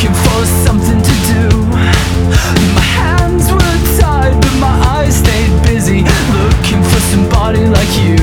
looking for something to do. My hands were tied, but my eyes stayed busy, looking for somebody like you.